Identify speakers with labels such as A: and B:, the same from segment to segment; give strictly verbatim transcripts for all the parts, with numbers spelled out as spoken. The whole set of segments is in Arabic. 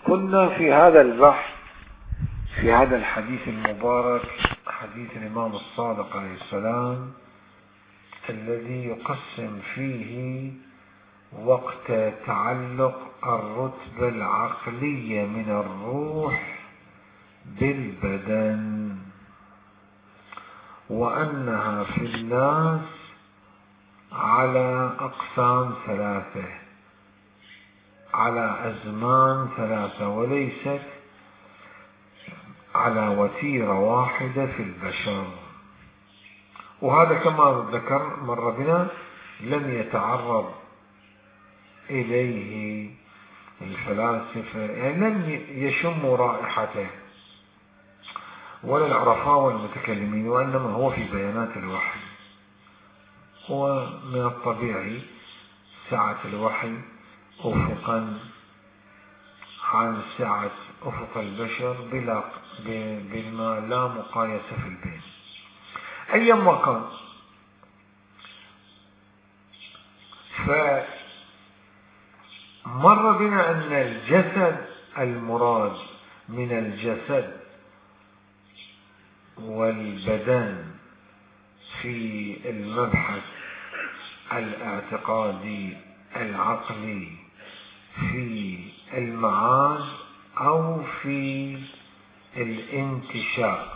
A: كنا في هذا البحث في هذا الحديث المبارك، حديث الإمام الصادق عليه السلام، الذي يقسم فيه وقت تعلق الرتبة العقلية من الروح بالبدن، وأنها في الناس على أقسام ثلاثة، على أزمان ثلاثة، وليست على وتيرة واحدة في البشر. وهذا كما ذكر مر بنا لم يتعرض إليه الفلاسفة، يعني لم يشموا رائحته ولا العرفاء والمتكلمين، وإنما هو في بيانات الوحي. ومن الطبيعي سعة الوحي أفقا عن سعة أفق البشر بلا بما لا مقايسة في البين. أيما كان، فمر بنا أن الجسد المراد من الجسد والبدن في المبحث الاعتقادي العقلي في المعاد أو في الانتشاء،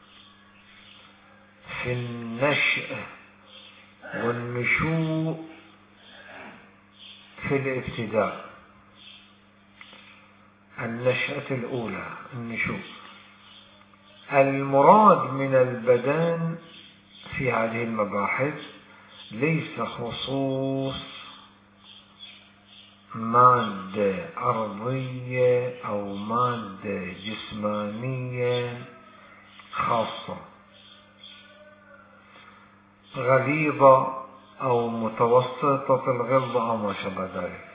A: في النشأ والنشوء في الابتداء، النشأة الأولى النشوء. المراد من البدن في هذه المباحث ليس خصوص مادة أرضية أو مادة جسمانية خاصة غليظة أو متوسطة الغلظة أو ما شابه ذلك،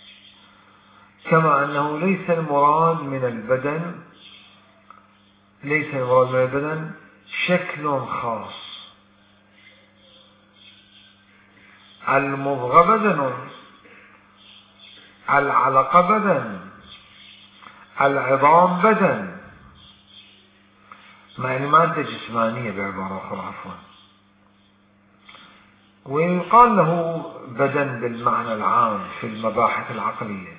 A: كما أنه ليس المراد من البدن ليس المراد من البدن شكل خاص. المضغة بدن، العلقة بدن، العظام بدن، يعني مادة جسمانية بعبارة أخرى عفوا، ويقال له بدن بالمعنى العام في المباحث العقلية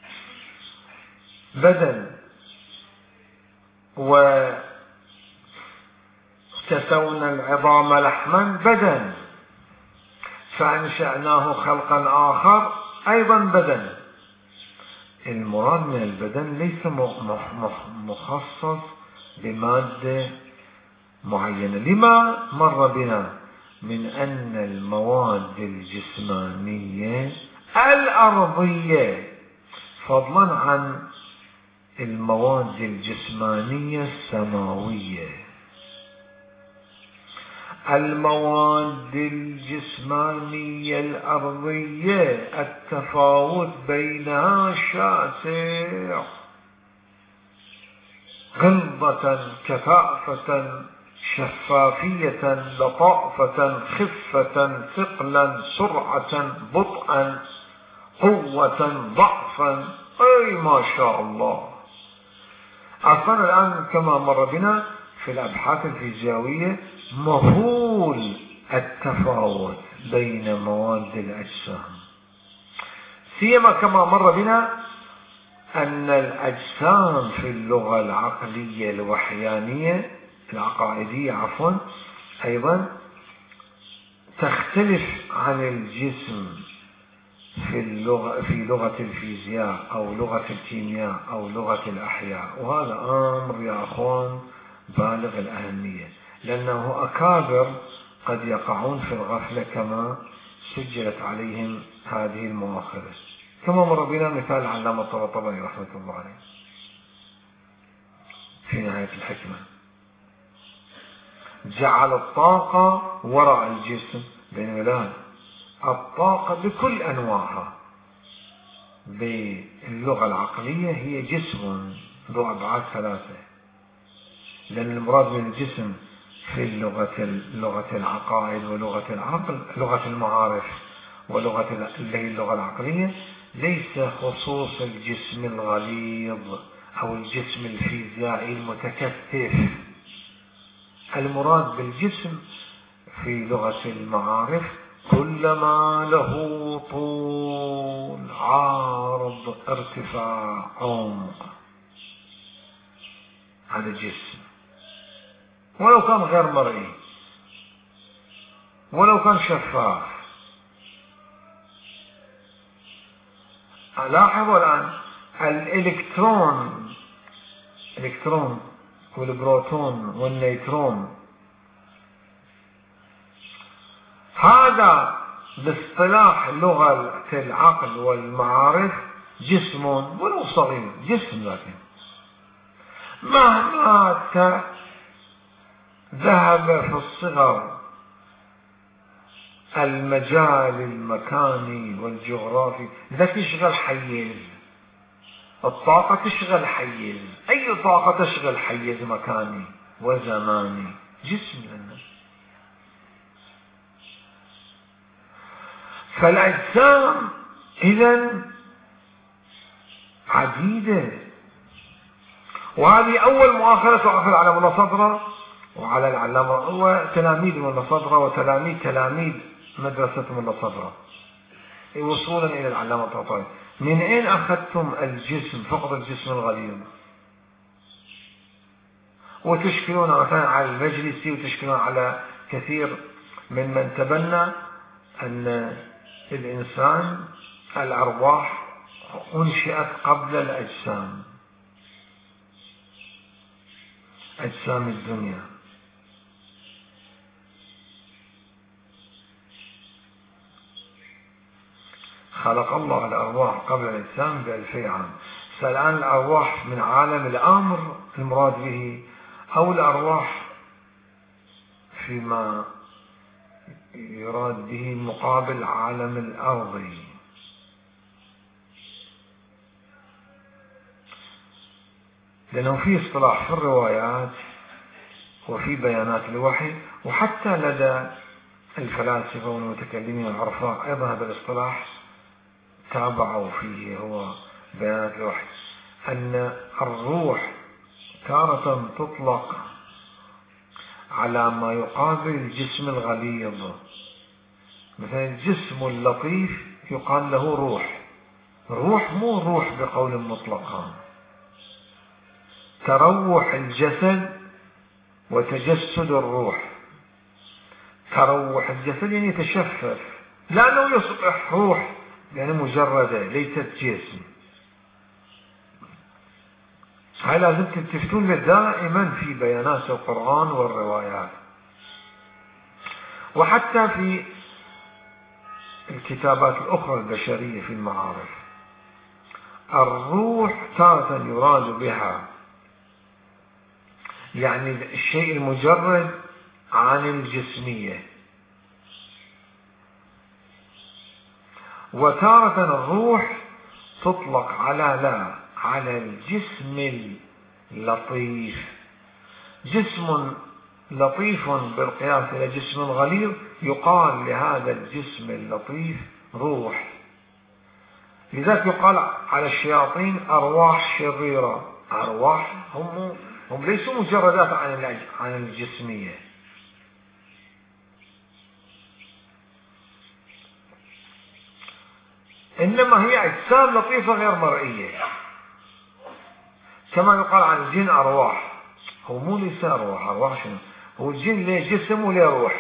A: بدن. وكسونا العظام لحما بدن، فأنشأناه خلقا آخر أيضا بدن. المراد من البدن ليس مخصص بمادة معينة، لما مر بنا من أن المواد الجسمانية الأرضية فضلا عن المواد الجسمانية السماوية، المواد الجسمانية الأرضية التفاوت بينها شاسع، غلظة كثافة، شفافية لطافة، خفة ثقلا، سرعة بطئا، قوة ضعفا، أي ما شاء الله. أصلا الآن كما مر بنا في الأبحاث الفيزيائية مهول التفاوت بين مواد الأجسام، سيما كما مر بنا أن الأجسام في اللغة العقلية الوحيانية العقائدية عفوا أيضا تختلف عن الجسم في اللغة في لغة الفيزياء أو لغة الكيمياء أو لغة الأحياء. وهذا أمر يا أخوان بالغ الأهمية، لأنه أكابر قد يقعون في الغفلة كما سجلت عليهم هذه المؤاخذة، كما مر بنا مثال العلامة الطباطبائي رحمة الله عليه في نهاية الحكمة، جعل الطاقة وراء الجسم بين الطاقة بكل أنواعها باللغة العقلية هي جسم ذو أبعاد ثلاثة، لأن المراد من الجسم في اللغة لغة العقائد ولغة العقل لغة المعارف ولغة اللي هي اللغة العقلية ليس خصوص الجسم الغليظ أو الجسم الفيزيائي المتكثف. المراد بالجسم في لغة المعارف كل ما له طول، عرض، ارتفاع، عمق، هذا جسم، ولو كان غير مرئي، ولو كان شفاف. لاحظوا الآن الإلكترون الإلكترون والبروتون والنيوترون، هذا باصطلاح لغة العقل والمعارف جسم ولو صغير، جسم، لكن مهما ذهب في الصغر المجال المكاني والجغرافي، ذا تشغل حيز، الطاقة تشغل حيز، أي طاقة تشغل حيز مكاني وزماني، جسم لنا. فالأجسام إذن عديدة، وهذه أول مؤاخذة تؤخذ على ملا صدرة وعلى العلامة وتلاميذ ملا صدرة وتلاميذ تلاميذ مدرسة ملا صدرة وصولا إلى العلامة الطاطاوي. من أين أخذتم الجسم، فقط الجسم الغليظ، وتشكلون مثلا على المجلسي وتشكلون على كثير ممن تبنى أن الإنسان الأرواح أنشئت قبل الأجسام، أجسام الدنيا. خلق الله الأرواح قبل الأجسام بألفي عام. فالآن الأرواح من عالم الأمر المراد به، أو الأرواح فيما يراد به مقابل عالم الأرض. لأنه في اصطلاح في الروايات وفي بيانات الوحي، وحتى لدى الفلاسفة والمتكلمين العرفاء أيضا هذا الاصطلاح تابعوا فيه، هو بيانات الوحي، أن الروح تارة تطلق على ما يقابل الجسم الغليظ. مثلا الجسم اللطيف يقال له روح، روح مو روح بقول مطلقا، تروح الجسد وتجسد الروح. تروح الجسد يعني يتشفف، لأنه يصبح روح يعني مجردة ليست جسم. هاي لازم تلتفتون دائما في بيانات القرآن والروايات، وحتى في الكتابات الأخرى البشرية في المعارف. الروح تارة يراد بها يعني الشيء المجرد عن الجسمية، وتارة الروح تطلق على لا على الجسم اللطيف. جسم لطيف بالقياس إلى جسم غليظ يقال لهذا الجسم اللطيف روح. لذلك يقال على الشياطين أرواح شريرة. أرواح هم هم ليسوا مجردات عن عن الجسمية. إنما هي أجسام لطيفة غير مرئية. كما يقال عن الجن أرواح، هو مو ليس أرواح. أرواح شنو؟ هو الجن له جسم وله روح.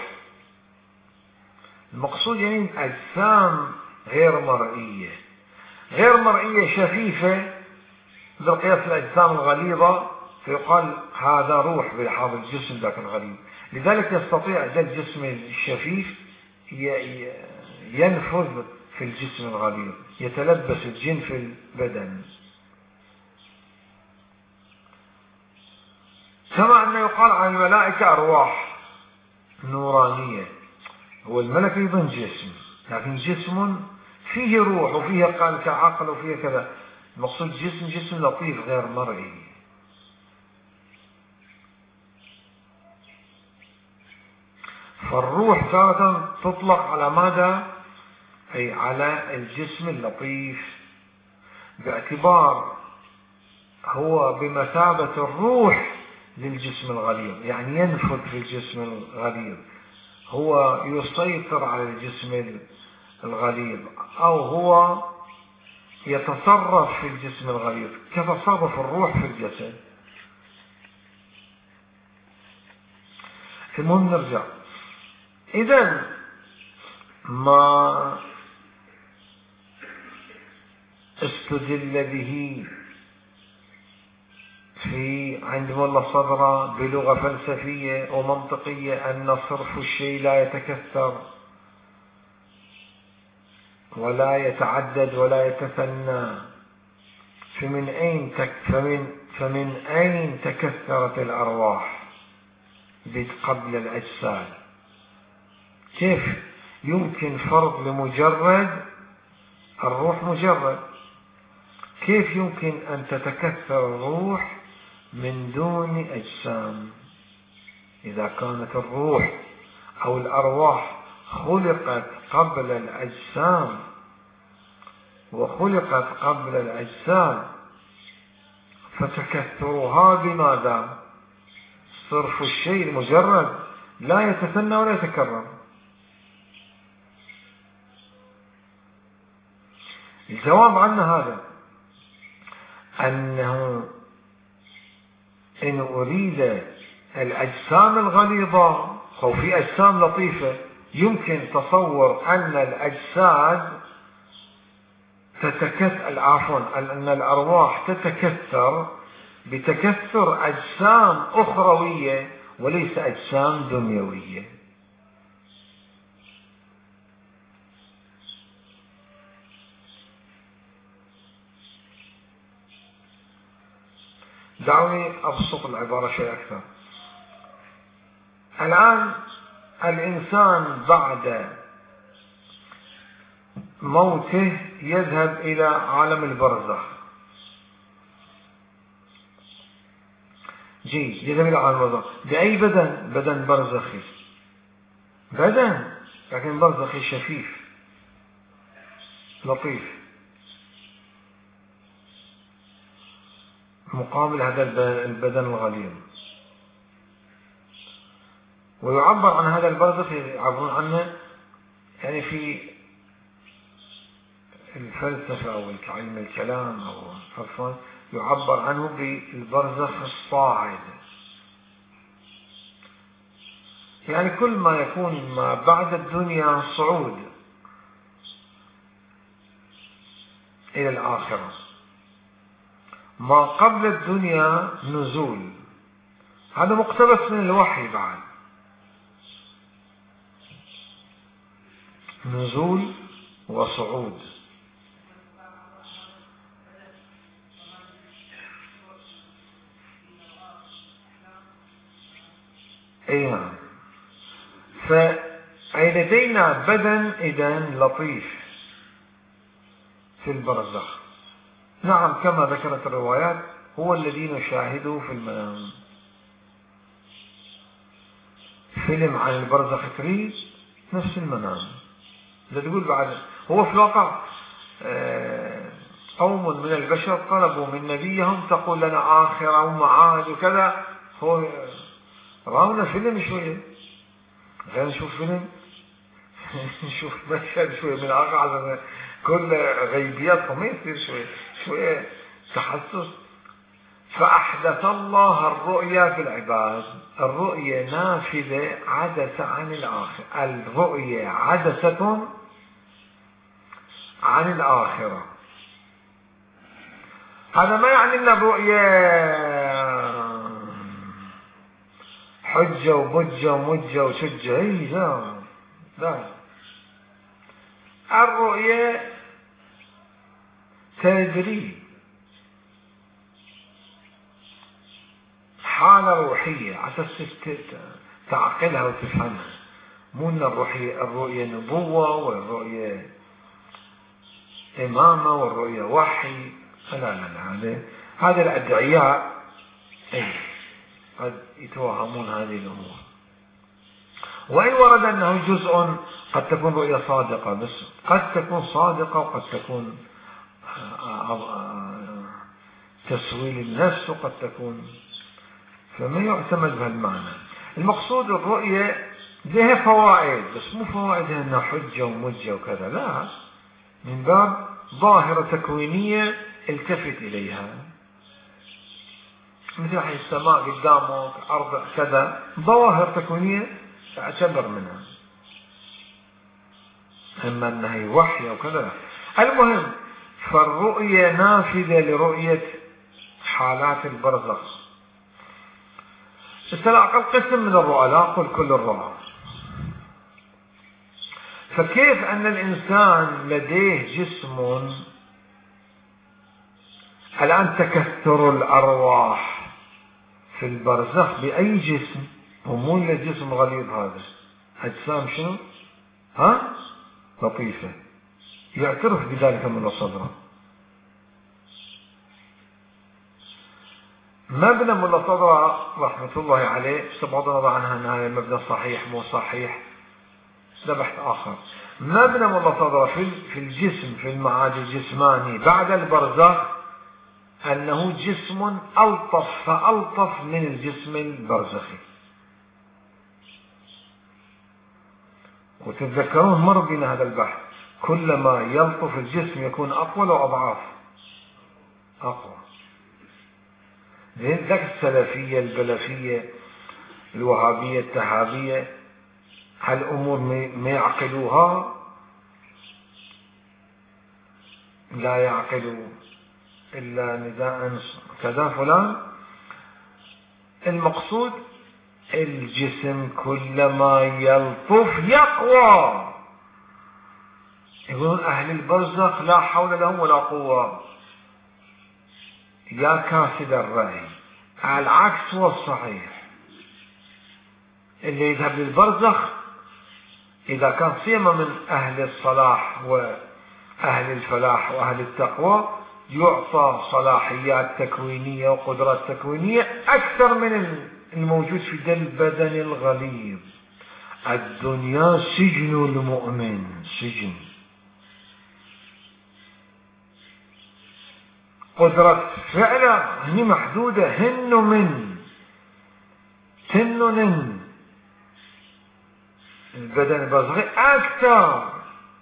A: المقصود يعني أجسام غير مرئية، غير مرئية شفيفة بالقياس الأجسام الغليظة، فيقال هذا روح بلحاظ الجسم ذاك الغليظ. لذلك يستطيع ذا الجسم الشفيف ينفذ في الجسم الغليظ، يتلبس الجن في البدن. كما أنه يقال عن الملائكة أرواح نورانية. هو الملك أيضا جسم، لكن جسم فيه روح وفيه قال كعقل وفيه كذا. المقصود جسم جسم لطيف غير مرئي. فالروح تارة تطلق على ماذا؟ أي على الجسم اللطيف باعتبار هو بمثابة الروح للجسم الغليظ، يعني ينفذ في الجسم الغليظ، هو يسيطر على الجسم الغليظ، أو هو يتصرف في الجسم الغليظ كتصرف الروح في الجسد. المهم نرجع. إذن ما استدل به في عند ملا صدرة بلغة فلسفية ومنطقية أن صرف الشيء لا يتكثر ولا يتعدد ولا يتثنى، فمن أين تك فمن فمن أين تكثرت الأرواح قبل الأجساد؟ كيف يمكن فرض لمجرد الروح مجرد؟ كيف يمكن أن تتكثر الروح من دون أجسام؟ إذا كانت الروح أو الأرواح خلقت قبل الأجسام وخلقت قبل الأجسام، فتكثرها بماذا؟ صرف الشيء المجرد لا يتثنى ولا يتكرر. الجواب عن هذا أنه إن أريد الأجسام الغليظة، أو في أجسام لطيفة، يمكن تصور أن الأجساد تتكثر، عفوا أن الأرواح تتكثر بتكثر أجسام أخروية وليس أجسام دنيوية. دعوني أبسط العبارة شيء أكثر. الآن الإنسان بعد موته يذهب إلى عالم البرزخ، جي يذهب إلى عالم البرزخ بأي بدن؟ بدن برزخي، بدن لكن برزخي شفيف لطيف، مقابل هذا البدن الغليظ. ويعبر عن هذا البرزخ، يعبرون عنه يعني في الفلسفة أو علم الكلام أو عفوا يعبر عنه بالبرزخ الصاعد، يعني كل ما يكون ما بعد الدنيا صعود إلى الآخرة، ما قبل الدنيا نزول. هذا مقتبس من الوحي بعد، نزول وصعود. اي نعم. فلدينا بدن إذن لطيف في البرزخ، نعم كما ذكرت الروايات هو الذي نشاهده في المنام. فيلم عن البرزخ تريد نفس المنام. لا تقول بعد هو في الواقع قوم من البشر طلبوا من نبيهم تقول لنا آخرة ومعاد وكذا، هو راونا فيلم شوية، غير نشوف فيلم نشوف مشهد شوية من آخر، كل غيبياتهم ما يصير شوية شوية تحسس. فأحدث الله الرؤيا في العباد، الرؤيا نافذة عدسة عن الآخرة، الرؤيا عدسة عن الآخرة. هذا ما يعني أن الرؤيا حجة وبجة ومجة وشجة، اي لا لا، الرؤيا تدريب، حالة روحية عشان تعقلها وتفهمها، مو ان الرؤية الرؤية نبوة والرؤية إمامة والرؤية وحي، لا لا لا، هذا هذا الأدعياء اي قد يتوهمون هذه الأمور. وإن ورد أنه جزء قد تكون رؤية صادقة، بس قد تكون صادقة وقد تكون تسويل النفس قد تكون، فما يعتمد بهالمعنى. المقصود الرؤية لها فوائد، بس مو فوائدها انها حجة ومجة وكذا، لا، من باب ظاهرة تكوينية التفت إليها، مثل حي السماء قدامك، أرض كذا، ظواهر تكوينية اعتبر منها، أما أنها هي وحي أو كذا. المهم، فالرؤية نافذة لرؤية حالات البرزخ. استلعق قسم من الرؤى، لا أقول كل الرؤى. فكيف أن الإنسان لديه جسم، الآن تكثر الأرواح في البرزخ بأي جسم، ومو الجسم غليظ هذا، أجسام شنو؟ ها؟ لطيفة، يعترف بذلك من صدره. مبنى ملا صدره رحمة الله عليه، بغض النظر عنها أن هذا المبنى صحيح مو صحيح، ده بحث آخر. مبنى ملا صدره في الجسم، في المعاد الجسماني بعد البرزخ، أنه جسم ألطف فألطف من الجسم البرزخي. وتتذكرون مر بنا هذا البحث، كلما يلطف الجسم يكون أقوى وأضعاف أقوى. ذاك السلفية البلفية الوهابية التهابية، هالأمور ما يعقلوها، لا يعقلوا إلا نداء كذا فلان. المقصود الجسم كلما يلطف يقوى. يقولون أهل البرزخ لا حول لهم ولا قوة، يا كاسد الرأي. على العكس هو الصحيح، اللي يذهب للبرزخ إذا كان سيما من أهل الصلاح وأهل الفلاح وأهل التقوى، يعطى صلاحيات تكوينية وقدرات تكوينية أكثر من الموجود في ذا البدن الغليظ. الدنيا سجن المؤمن، سجن. قدرة فعلا هي محدودة، هن من تنن البدن البرزخي أكثر،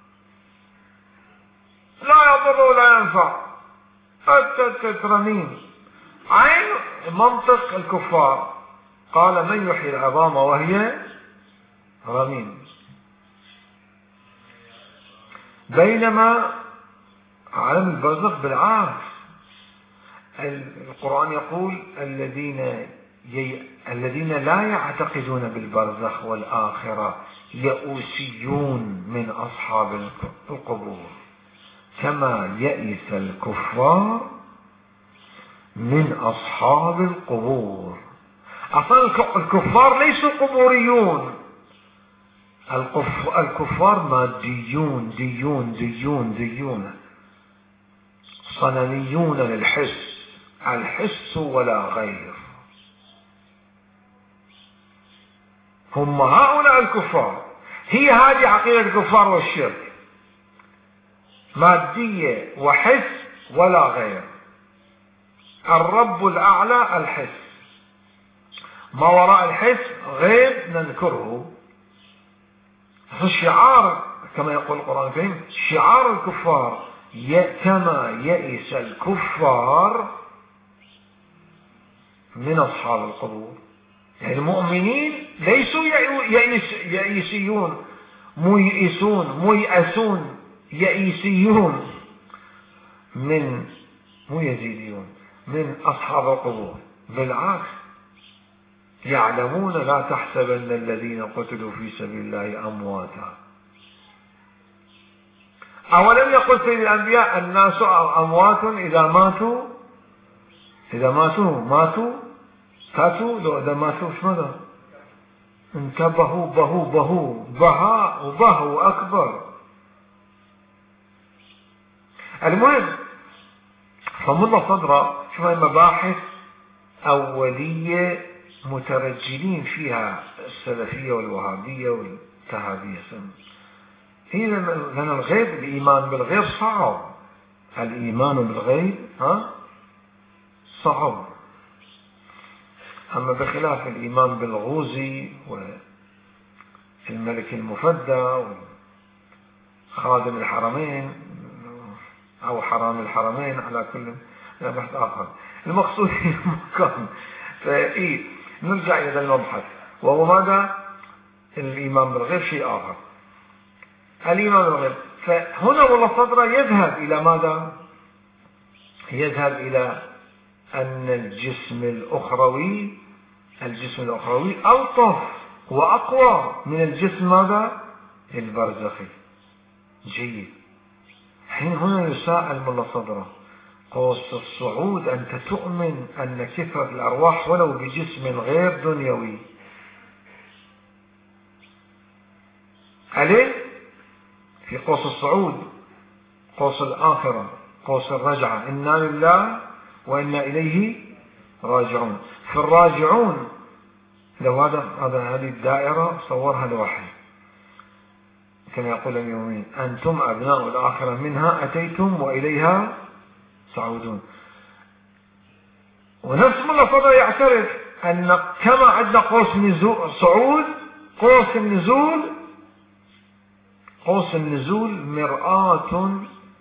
A: لا يضر ولا ينفع، التترمين. عين منطق الكفار، قال من يحيي العظام وهي رميم. بينما عالم البرزخ بالعكس، القرآن يقول الذين ي... الذين لا يعتقدون بالبرزخ والآخرة يئوسيون من أصحاب القبور كما يئس الكفار من أصحاب القبور. أصلا الكفار ليسوا قبوريون، الكف... الكفار ماديون، ديون ديون ديون، صنميون للحس، الحس ولا غير. هم هؤلاء الكفار، هي هذه عقيدة الكفار والشرك، مادية وحس ولا غير. الرب الأعلى الحس، ما وراء الحس غيب ننكره. الشعار كما يقول القرآن الكريم، شعار الكفار كما يئس الكفار من أصحاب القبور. يعني المؤمنين ليسوا يئس يئسيون ميئسون ميئسون يئسيون من مو يزيديون من أصحاب القبور، بالعكس يعلمون لا تحسبن الذين قتلوا في سبيل الله أمواتا. أولم يقل سيد الأنبياء الناس أموات إذا ماتوا إذا ماتوا ماتوا كاتوا، لو إذا ماتوا شو ماذا؟ انتبهوا بهو بهو بها وبهو أكبر. المهم، فملا صدره شو هاي مباحث أولية مترجلين فيها السلفية والوهابية والتهابية. هي لأن الغيب، الإيمان بالغيب صعب، الإيمان بالغيب ها صعب. أما بخلاف الإيمان بالغوزي والملك المفدى وخادم الحرمين أو حرام الحرمين، على كل لا بحث آخر. المقصود في المكان. فإيه نرجع إلى هذا المبحث، وهو ماذا؟ الإيمان بالغيب شيء آخر. الإيمان بالغيب، فهنا والله صدره يذهب إلى ماذا؟ يذهب إلى أن الجسم الأخروي الجسم الأخروي ألطف وأقوى من الجسم ماذا؟ البرزخي. جيد. حين هنا يساءل ملا صدره قوس الصعود أنت تؤمن أن كثرة الأرواح ولو بجسم غير دنيوي عليه في قوس الصعود، قوس الآخرة، قوس الرجعة، إنا لله وإنا إليه راجعون. في الراجعون لو هذا هذا هذه الدائرة صورها الوحي كما يقول اليومين أنتم أبناء الآخرة منها أتيتم وإليها تعودون. ونفس الله صدر يعترف أن كما عندنا قوس نزول صعود، قوس النزول قوس النزول مرآة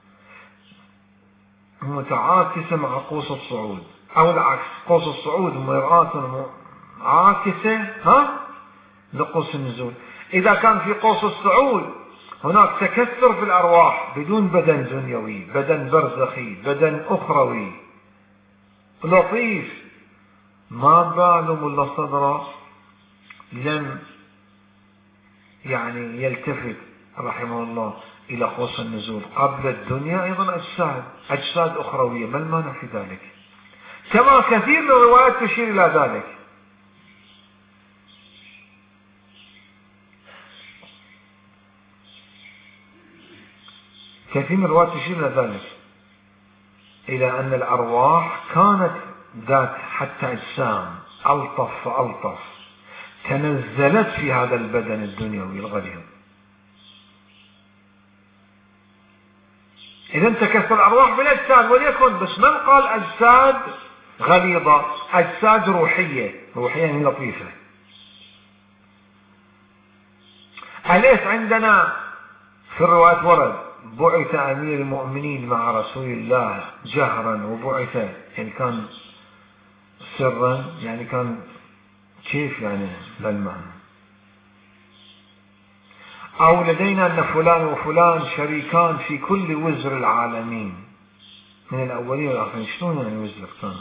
A: متعاكسة مع قوس الصعود، أو العكس، قوس الصعود مرآة عاكسة ها لقوس النزول. إذا كان في قوس الصعود هناك تكثر في الأرواح بدون بدن دنيوي، بدن برزخي، بدن أخروي لطيف، ما بال ملا صدره لم يعني يلتفت رحمه الله إلى قوس النزول. قبل الدنيا أيضا أجساد أجساد أخروية، ما المانع في ذلك؟ كما كثير من الروايات تشير إلى ذلك. كثير من الروايات تشير إلى ذلك، إلى أن الأرواح كانت ذات حتى أجسام ألطف فألطف تنزلت في هذا البدن الدنيوي الغليظ. إذا تكسر الأرواح بالأجساد، وليكن بس من قال أجساد غليظة، أجساد روحية، روحية يعني لطيفة. أليس عندنا في الروايات ورد بعث أمير المؤمنين مع رسول الله جهرا وبعث يعني كان سرا، يعني كان كيف يعني بالمعنى؟ أو لدينا أن فلان وفلان شريكان في كل وزر العالمين من الأولين والآخرين. شلون يعني وزر كان؟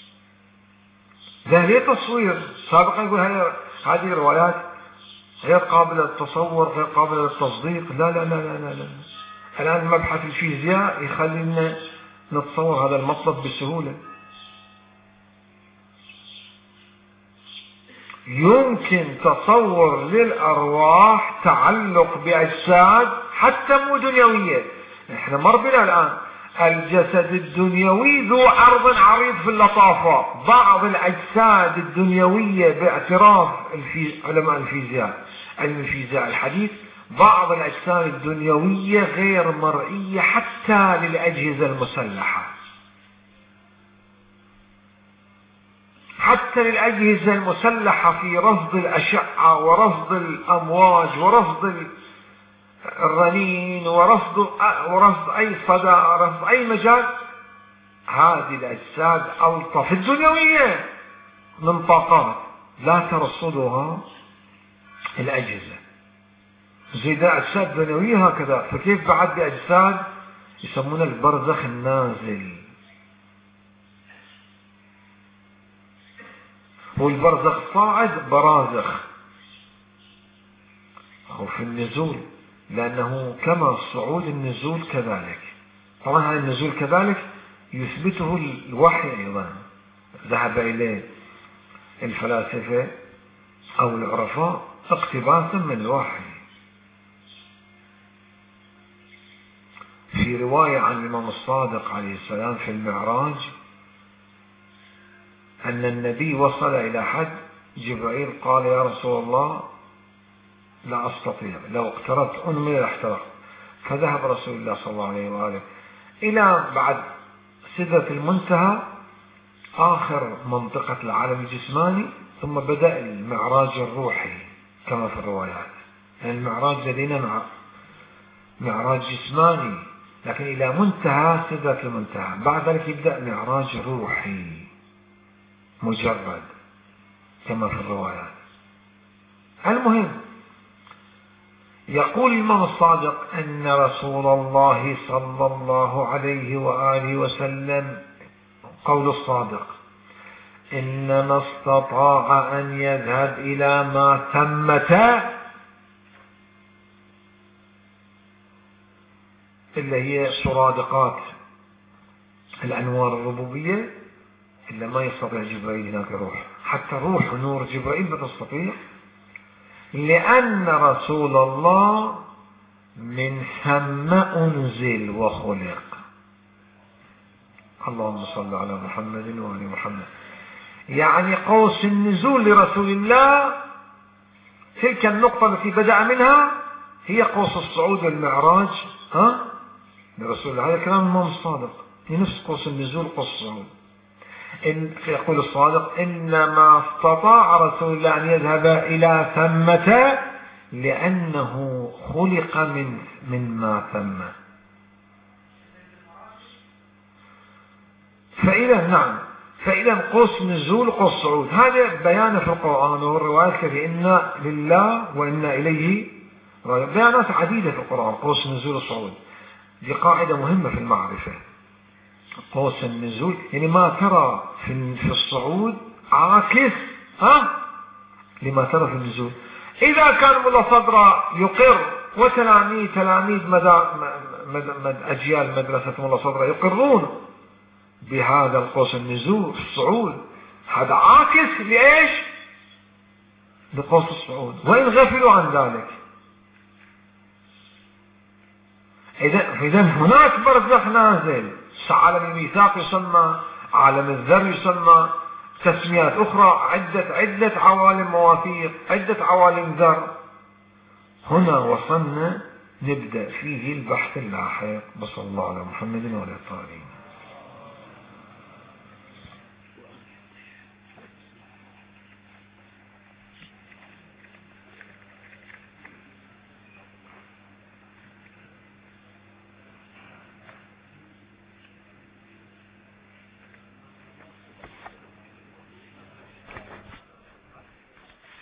A: ده ليه تصوير؟ سابقا يقول هذه الروايات غير قابلة للتصور، غير قابلة للتصديق. لا لا لا لا لا, لا. الآن مبحث الفيزياء يخلينا نتصور هذا المطلب بسهولة. يمكن تصور للأرواح تعلق بأجساد حتى مو دنيوية. احنا مر بنا الآن الجسد الدنيوي ذو عرض عريض في اللطافة. بعض الأجساد الدنيوية باعتراف الفي... علماء الفيزياء علم الفيزياء الحديث، بعض الأجسام الدنيوية غير مرئية حتى للأجهزة المسلحة، حتى للأجهزة المسلحة في رصد الأشعة ورصد الأمواج ورصد الرنين ورصد ورصد أي صدى، رصد أي مجال. هذه الأجساد ألطف الدنيوية من طاقات لا ترصدها الأجهزة، زي ده أجساد دنيوية هكذا. فكيف بعد بأجساد يسمونها البرزخ النازل؟ والبرزخ الصاعد برازخ أو في النزول، لأنه كما الصعود النزول كذلك. طبعا هذا النزول كذلك يثبته الوحي أيضا، ذهب إليه الفلاسفة أو العرفاء اقتباسا من الوحي. في رواية عن الإمام الصادق عليه السلام في المعراج أن النبي وصل إلى حد جبريل قال يا رسول الله لا أستطيع، لو اقتربت أنمي لاحترقت. فذهب رسول الله صلى الله عليه وآله إلى بعد سدرة المنتهى آخر منطقة العالم الجسماني، ثم بدأ المعراج الروحي كما في الروايات. يعني المعراج لدينا معراج جسماني، لكن إلى منتهى سدرة المنتهى، بعد ذلك يبدأ معراج روحي مجرد كما في الروايات. المهم، يقول الإمام الصادق أن رسول الله صلى الله عليه وآله وسلم، قول الصادق: إنما استطاع أن يذهب إلى ما ثمة، اللي هي سرادقات الأنوار الربوبية، إلا ما يستطيع جبريل هناك روح، حتى روح نور جبريل ما تستطيع، لأن رسول الله من ثم أنزل وخلق. اللهم صل على محمد وآل محمد. يعني قوس النزول لرسول الله، تلك النقطة التي بدأ منها هي قوس الصعود والمعراج ها لرسول الله. هذا كلام الإمام الصادق، نفس قوس النزول قوس الصعود. إن يقول الصادق: إنما استطاع رسول الله أن يذهب إلى ثمة لأنه خلق من من ما ثم. فإذا نعم، فإذا قوس النزول قوس الصعود هذا بيان في القرآن والروايات كثيرة، إن لله وإن إليه راجعون، بيانات عديدة في القرآن قوس النزول والصعود. دي قاعدة مهمة في المعرفة. قوس النزول يعني ما ترى في في الصعود عاكس ها لما ترى في النزول. إذا كان ملا صدرة يقر وتلاميذ تلاميذ مدى مد أجيال مدرسة ملا صدرة يقرون بهذا القوس النزول الصعود، هذا عاكس لإيش؟ لقوس الصعود، وإن غفلوا عن ذلك. إذا إذا هناك برزخ نازل، عالم الميثاق يسمى، عالم الذر يسمى، تسميات أخرى، عدة عدة عوالم مواثيق، عدة عوالم ذر. هنا وصلنا نبدأ فيه البحث اللاحق. وصلى الله على محمد وعلى آله.